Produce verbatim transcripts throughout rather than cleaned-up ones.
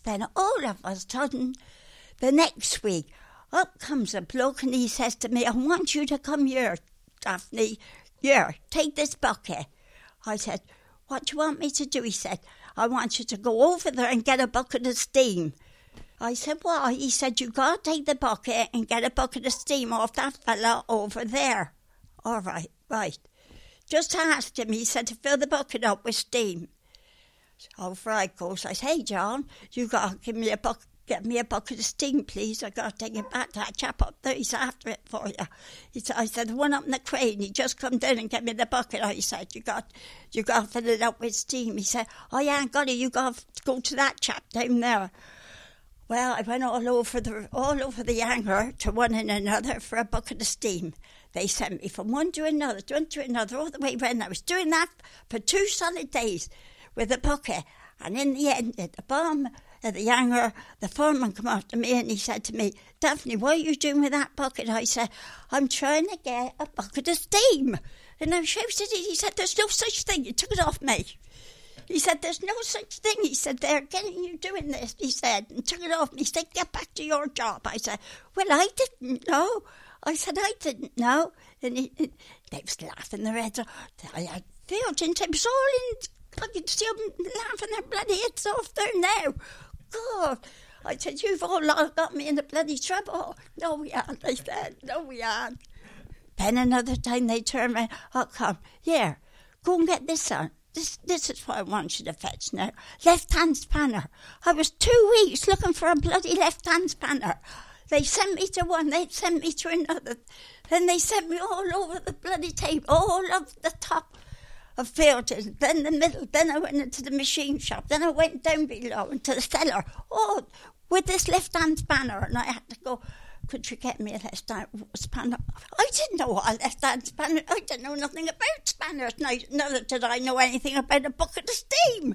Then all of a sudden, the next week, up comes a bloke and he says to me, I want you to come here, Daphne. Here, take this bucket. I said, what do you want me to do? He said, I want you to go over there and get a bucket of steam. I said, why? He said, you got to take the bucket and get a bucket of steam off that fella over there. All right, right. Just asked him, he said, to fill the bucket up with steam. So over I goes. I said, hey, John, you got to give me a bucket. Get me a bucket of steam, please. I got to take it back to that chap up there. He's after it for you. He said, I said, the one up in the crane. He just come down and get me the bucket. I said, you got, you got to fill it up with steam. He said, oh, yeah, I got it. You got to go to that chap down there. Well, I went all over the all over the hangar to one and another for a bucket of steam. They sent me from one to another, one to another, all the way round. I was doing that for two solid days with a bucket. And in the end, at the bottom of the hangar, the foreman came up to me and he said to me, Daphne, what are you doing with that bucket? I said, I'm trying to get a bucket of steam. And I shouted it. He said, there's no such thing. He took it off me. He said, there's no such thing. He said, they're getting you doing this, he said, and took it off me. He said, get back to your job. I said, well, I didn't know. I said, I didn't know. And he, they was laughing their heads off. I had felt into it was all in... I could see them laughing their bloody heads off there now. God, I said, you've all got me in the bloody trouble. No, we aren't, I said. No, we aren't. Then another time they turned around. Oh, come, here, go and get this on. This this is what I want you to fetch now. Left-hand spanner. I was two weeks looking for a bloody left-hand spanner. They sent me to one, they sent me to another. Then they sent me all over the bloody table, all of the top of filters, then the middle, then I went into the machine shop, then I went down below into the cellar, all with this left-hand spanner, and I had to go, could you get me a left-hand spanner? I didn't know what a left-hand spanner, I didn't know nothing about spanners, neither did I know anything about a bucket of steam.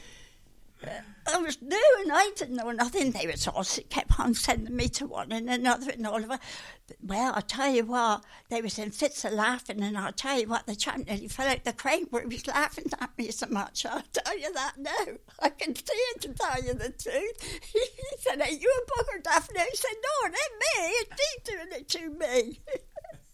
Uh, I was new and I didn't know nothing. They was all kept on sending me to one and another and all of it. Well, I'll tell you what, they was in fits of laughing, and I'll tell you what, the chap nearly fell out the crane where he was laughing at me so much. I'll tell you that now. I can see it, to tell you the truth. He said, are you a bugger, Daphne? I said, no, it ain't me. It's he doing it to me.